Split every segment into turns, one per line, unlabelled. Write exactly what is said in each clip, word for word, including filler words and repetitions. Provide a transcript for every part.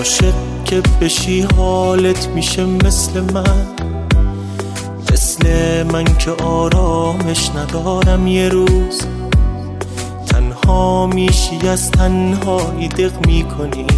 عاشق که بشی حالت میشه مثل من، مثل من که آرامش ندارم یه روز. تنها میشی از تنهایی دق میکنی،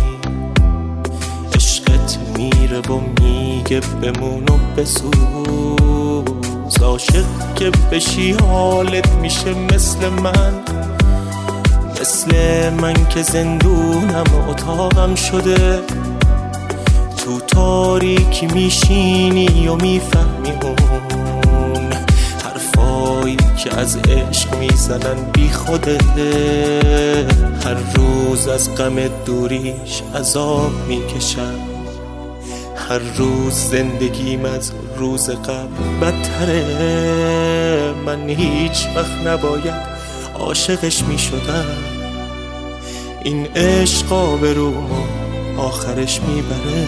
عشقت میره و میگه بمون و بسوز. عاشق که بشی حالت میشه مثل من، مثل من که زندونم و اتاقم شده. تو تاریکی میشینی و میفهمی اون حرفایی که از عشق میزنن بی خوده. هر روز از غم دوریش عذاب میکشم، هر روز زندگیم از روز قبل بدتره. من هیچ وقت نباید عاشقش میشدم، این عشق آبرومو آخرش میبره.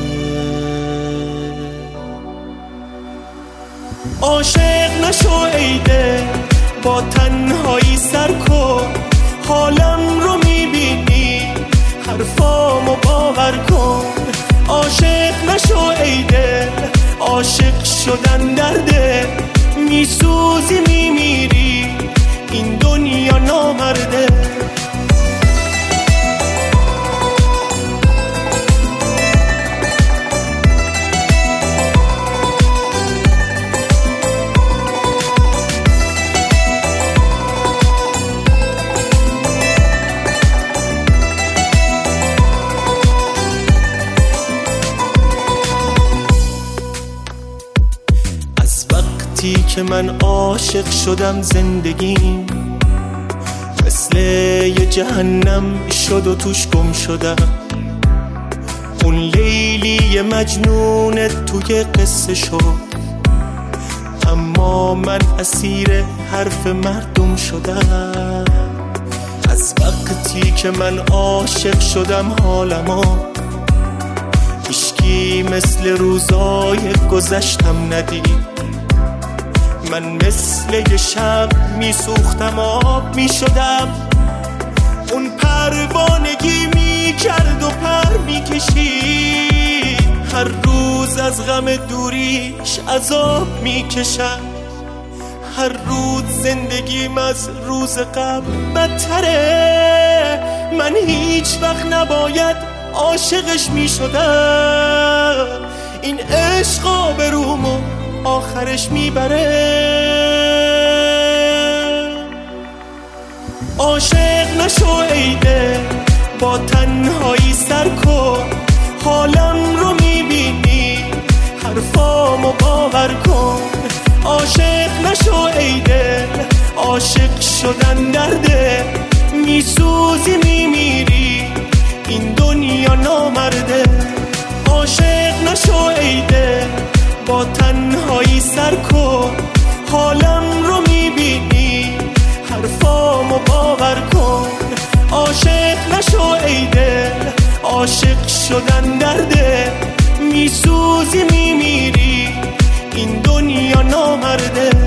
عاشق نشو ایده با تنهایی سر کن، حالم رو میبینی حرفامو باور کن. عاشق نشو ایده، عاشق شدن درده، میسوزی میمیری این دنیا نامرده. از وقتی که من عاشق شدم زندگیم مثل یه جهنم شد و توش گم شدم. اون لیلی مجنون توی قصه شد، اما من اسیر حرف مردم شدم. از وقتی که من عاشق شدم حالمو هیچکی مثل روزای گذشتم ندید. من مثل یه شب میسوختم آب میشدم، اون پروانگی میکرد و پر میکشید. هر روز از غم دوریش عذاب میکشم، هر روز زندگیم از روز قبل بدتره. من هیچ وقت نباید عاشقش میشدم، این عشق آبرومو آخرش میبره. عاشق نشو ایده با تنهایی سر کن، حالم رو میبینی حرفامو باور کن. عاشق نشو ایده، عاشق شدن درده، میسوزی میمیری این دنیا نامرده. عاشق نشو ایده با تنهایی سر کن، حالم رو میبینی حرفامو باور کن. عاشق نشو ایده، عاشق شدن درده، میسوزی میمیری این دنیا نامرده.